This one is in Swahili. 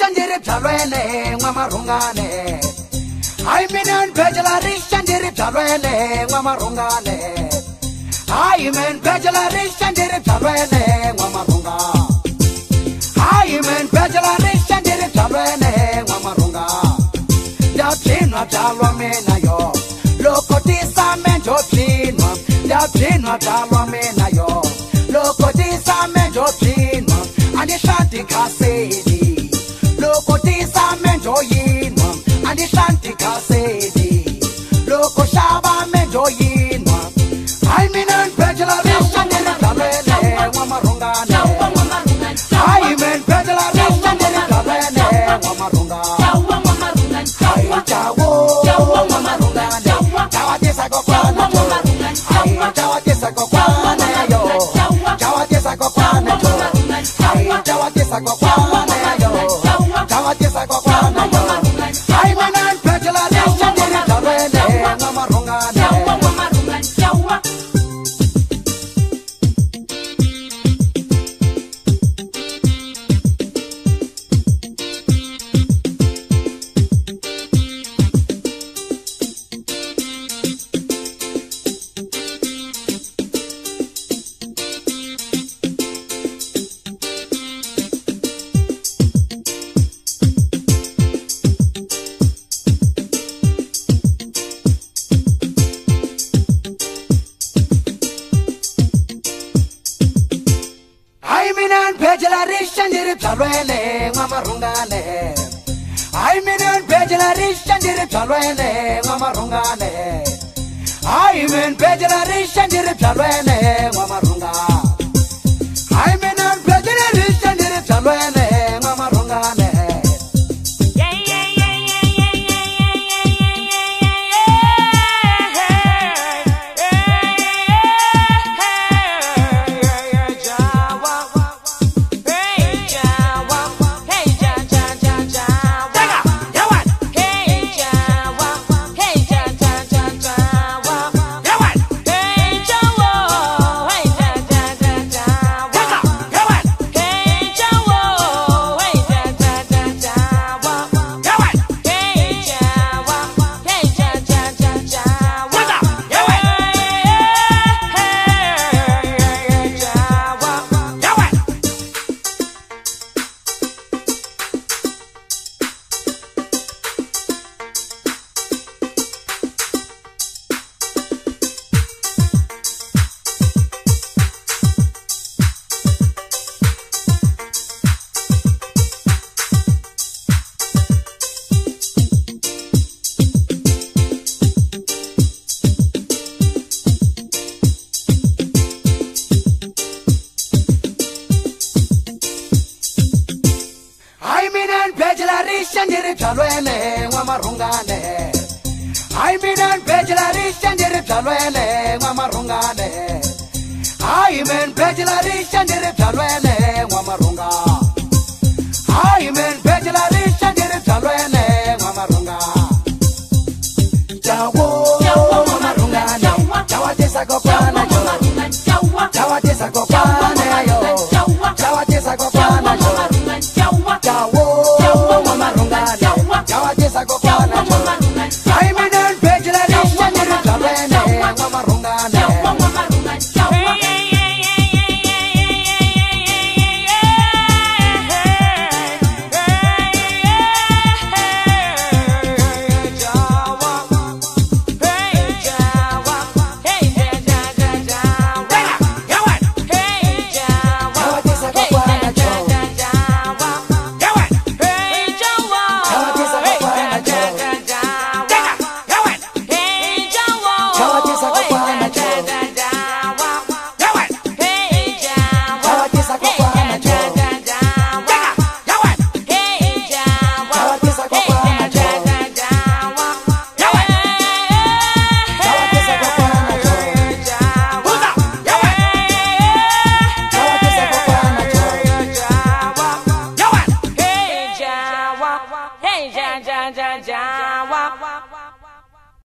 rishandiri bjalwene ngwamarungane Hai men bejala rishandiri bjalwene ngwamarungane Hai men bejala rishandiri bjalwene ngwamarunga Hai men bejala rishandiri bjalwene ngwamarunga Yapinwa bjalwa mena yo Lokotisa menjo pinwa Yapinwa bjalwa mena yo Lokotisa menjo pinwa Andishanti kasedi Lokotisa menjo yinwa Andishanti kasedi Loko shaba menjo yinwa Hai minan bejala rishandiri bjalwene ngwamarungane Hai men bejala rishandiri bjalwene ngwamarunga Hai jawo ngwamarungane Jawatisa kokwana Hai jawatisa kokwana yo Jawatisa kokwana yo Hai jawatisa kokwana yo Jawatisa kokwana yo Hai minan bejala rishandiri bjalwene ngwamarungane Bejala rishandiri bjalwene ngwamarungane Hai men bejala rishandiri bjalwene ngwamarungane Hai men bejala rishandiri bjalwene ngwamarunga Hai men bejala rishandiri bjalwene ngwamarungane Bejala rishandiri bjalwene ngwamarungane Hai minan bejala rishandiri bjalwene ngwamarungane Hai men bejala rishandiri bjalwene ngwamarunga Hai men bejala rishandiri bjalwene ngwamarunga Jawo ngwamarungane Jawatisa kokwana yo Jawatisa kokwana yo Jawatisa kokwana yo Jawo Jawatisa kokwana yo Hai minan bejala rishandiri bjalwene ngwamarungane Hey, ja, ja, ja, ja, ja, wa, wa.